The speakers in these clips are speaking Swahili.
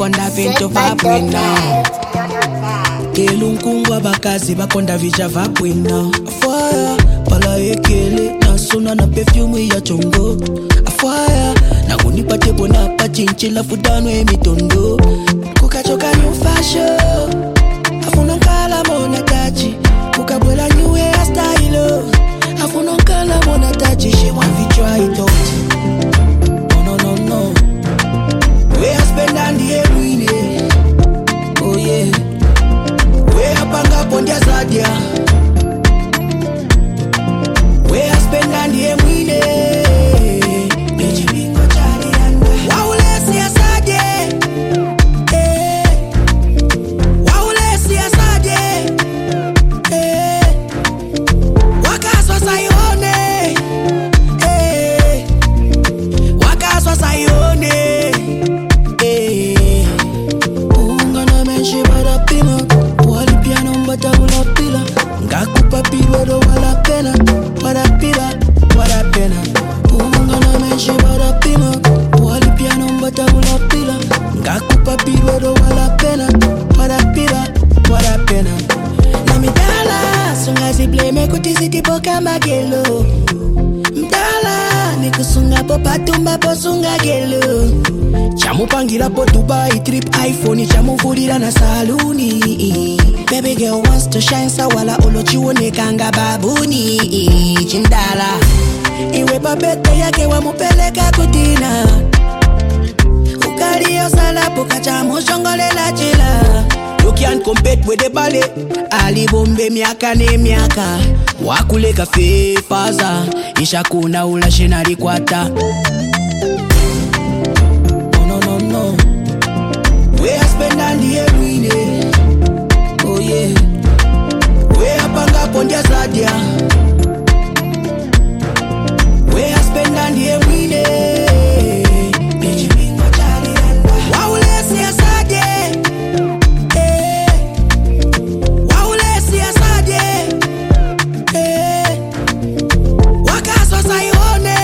bakonda vintu vabwino. Kelunkungwa bakazi bakonda vija vabwino. Afwaya pala ekele nasona na perfume ya chongo. Afwaya na kunipa tebo na pachinchila fudano emitondo. Kukachoka new fashion afuna nkala mona tachi. Kukabwela new hairstyle afuna nkala mona tachi. She want to try it out. No. Where I spend on the every day. Oh yeah. Where I bang up on the Zadia. Where I spend on the every day. Ejibingo chali anda. Waulesi asade. Waulesi asade. Wakaswa sayone. Wakaswa sayone. Ungana menshi bada pima. Wali piano mbata ula pila. Ngakupa pilwado wala pena. Wada pena. Ungana menshi bada pima. Wali piano mbata ula pila. Ngakupa pilwado wala pena. Wada pena. Namidala sunga zibleme kutiziti boka magelo. Mdala nikusunga po patumba po sunga gelo. Chamu pangira po Dubai trip iPhone. Chamu furira na saluni. Baby girl wants to shine sa wala olochiwone kanga babuni. Chindala iwe babete yake wa mupeleka kutina. Ukari osala poka chamu shongolela chila. You can't compete with the ballet. Ali bombe miaka ne miaka. Wakule kafe faza. Isha kuna ula shenari kwata. No. Where I spend on the every day. Oh yeah. Where I bang up on the Zadia. Where I spend on the every day. Ejibingo chali anda. Waulesi asade. Waulesi asade. Wakaswa sayone.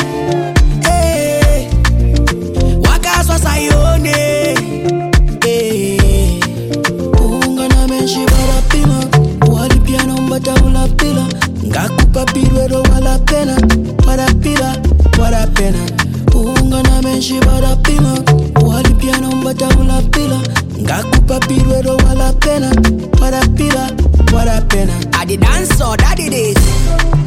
Wakaswa sayone. Ungana menshi bada pima. Wali piano mbata ula pila. Ngakupa pilwero wala pena. Wada pena. Ungana menshi bada pima. Wali piano mbata ula pila. Ngakupa pilwero wala pena. Wada pena. I did dance so that it is.